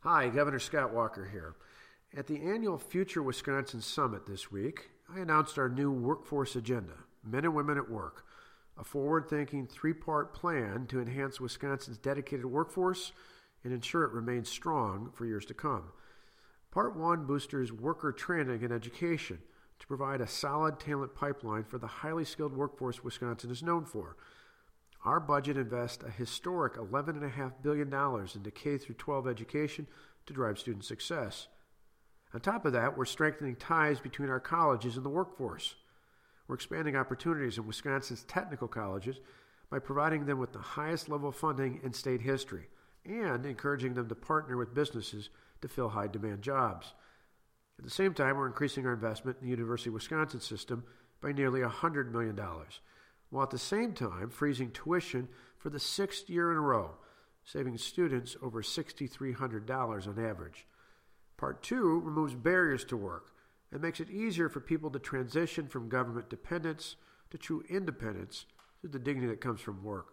Hi, Governor Scott Walker here. At the annual Future Wisconsin Summit this week, I announced our new workforce agenda, Men and Women at Work, a forward-thinking three-part plan to enhance Wisconsin's dedicated workforce and ensure it remains strong for years to come. Part 1 boosters worker training and education to provide a solid talent pipeline for the highly skilled workforce Wisconsin is known for. Our budget invests a historic $11.5 billion into K-12 education to drive student success. On top of that, we're strengthening ties between our colleges and the workforce. We're expanding opportunities in Wisconsin's technical colleges by providing them with the highest level of funding in state history and encouraging them to partner with businesses to fill high-demand jobs. At the same time, we're increasing our investment in the University of Wisconsin system by nearly $100 million, while at the same time freezing tuition for the sixth year in a row, saving students over $6,300 on average. Part 2 removes barriers to work and makes it easier for people to transition from government dependence to true independence through the dignity that comes from work.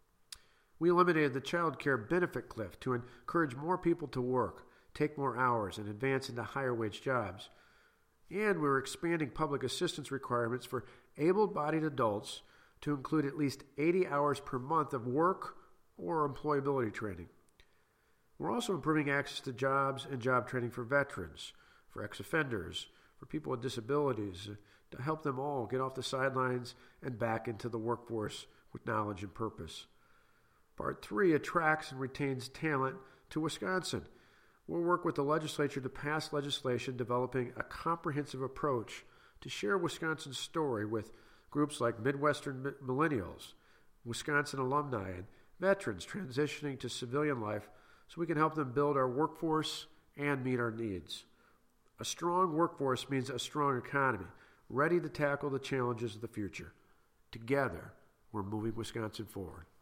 We eliminated the child care benefit cliff to encourage more people to work, take more hours, and advance into higher wage jobs. And we're expanding public assistance requirements for able-bodied adults to include at least 80 hours per month of work or employability training. We're also improving access to jobs and job training for veterans, for ex-offenders, for people with disabilities, to help them all get off the sidelines and back into the workforce with knowledge and purpose. Part 3 attracts and retains talent to Wisconsin. We'll work with the legislature to pass legislation developing a comprehensive approach to share Wisconsin's story with groups like Midwestern millennials, Wisconsin alumni, and veterans transitioning to civilian life so we can help them build our workforce and meet our needs. A strong workforce means a strong economy, ready to tackle the challenges of the future. Together, we're moving Wisconsin forward.